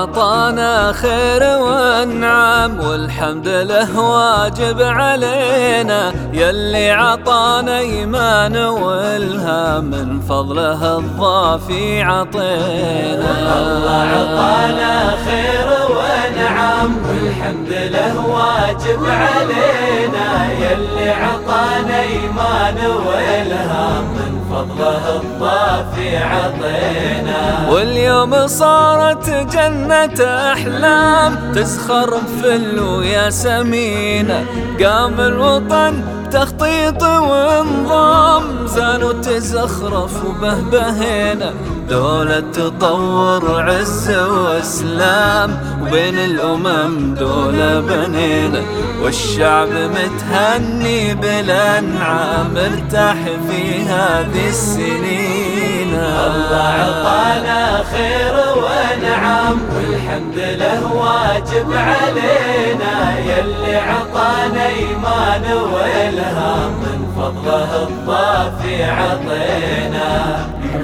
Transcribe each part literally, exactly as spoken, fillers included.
عطانا خير وانعام والحمد له واجب علينا، يلي عطانا ايمان والهام من فضله الضافي عطينا. الله عطانا خير وانعام والحمد له واجب علينا، يلي عطانا ايمان والهام من فضله الضافي عطينا. واليوم صارت جنة أحلام تزخر بفل ويا سمينة، قام الوطن تخطيط وانضام زان وتزخرف وبهبهينا، دولة تطور عز واسلام وبين الأمم دولة بنينا، والشعب متهني بالأنعام ارتاح في هذه السنين. الله عطانا خير وانعام والحمد له واجب علينا، يلي عطانا ايمان والهام من فضله الضافي عطينا.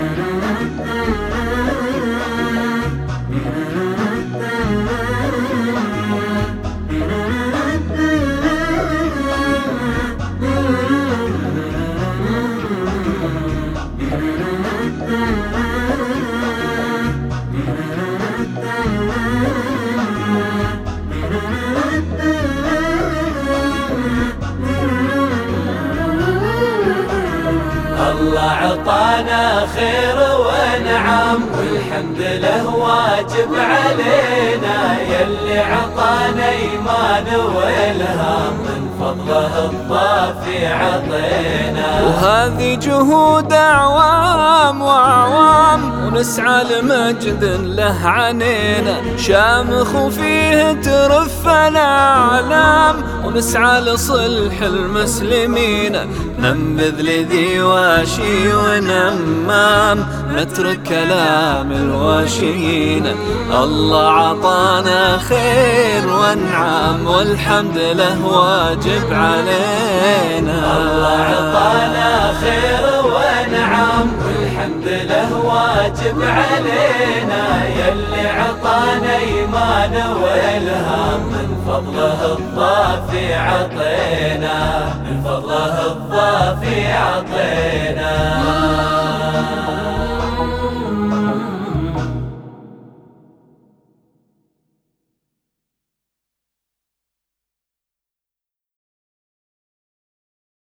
الله عطانا خير وانعام والحمد له واجب علينا، يلي عطانا ايمان والهام من فضله الضافي عطينا. وهذه جهود اعوام واعوام ونسعى لمجد له عنينا، شامخ وفيه ترف الاعلام ونسعى لصلح المسلمين، ننبذ لذي واشي ونمام نترك كلام الواشين. الله عطانا خير وانعام والحمد له واجب علينا. الله عطانا خير وانعام والحمد له واجب علينا، يلي عطانا ايمان والهام من فضله الضافي عطينا، من فضله الضافي عطينا.